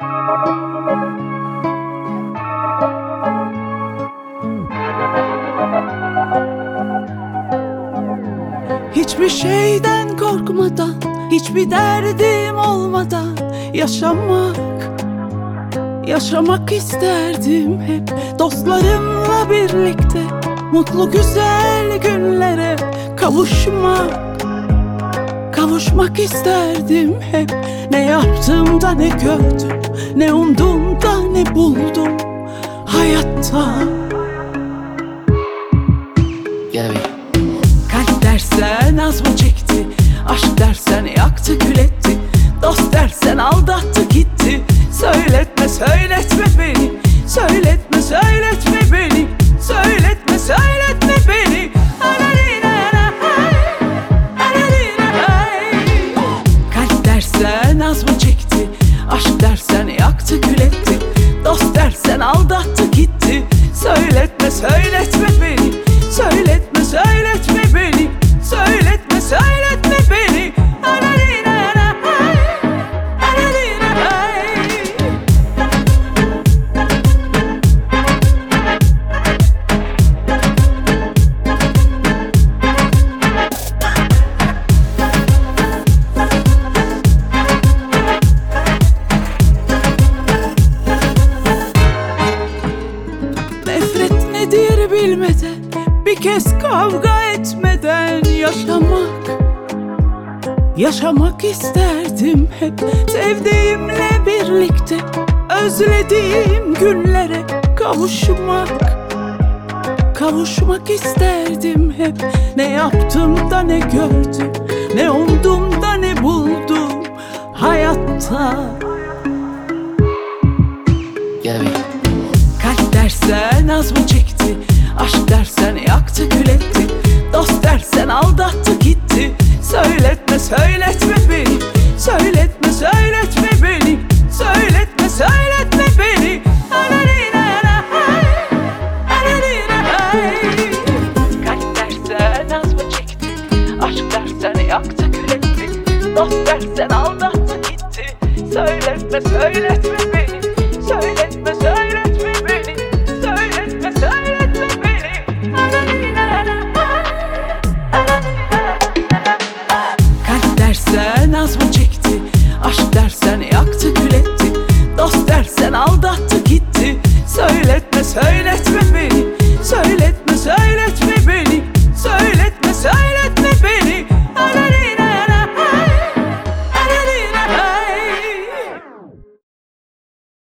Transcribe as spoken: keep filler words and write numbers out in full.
Hiçbir şeyden korkmadan, hiçbir derdim olmadan yaşamak, yaşamak isterdim hep. Dostlarımla birlikte mutlu güzel günlere kavuşmak, kavuşmak isterdim hep. Ne yaptım da ne gördüm, ne umdum da ne buldum hayatta. Kalp dersen az mı çekti, aşk dersen yaktı kül etti, dost dersen aldattı gitti. Söyletme söyletme beni, söyletme söyletme beni, söyletme söyletme beni. Kalp dersen az mı çekti, aşk dersen yaktı kül etti, dost dersen aldattı gitti. Söyletme söyletme beni, söyletme söyletme beni, söyletme söyletme beni. Nefret nedir bilmeden, bir kez kavga etmeden yaşamak, yaşamak isterdim hep. Sevdiğimle birlikte özlediğim günlere kavuşmak, kavuşmak isterdim hep. Ne yaptım da ne gördüm, ne umdum da ne buldum hayatta. Kalp dersen az mı çekti, aşk dersen yaktı kül etti, dost dersen aldattı gitti. Söyletme söyletme beni, söyletme söyletme beni, söyletme söyletme beni. Kalp dersen az mı çekti, aşk dersen yaktı kül etti, dost dersen aldattı gitti. Söyletme söyletme beni, söyletme söyletme beni, söyletme söyletme beni. Kalp dersen az mı çekti, aşk dersen yaktı kül etti, dost dersen aldattı gitti. Söyletme söyletme beni,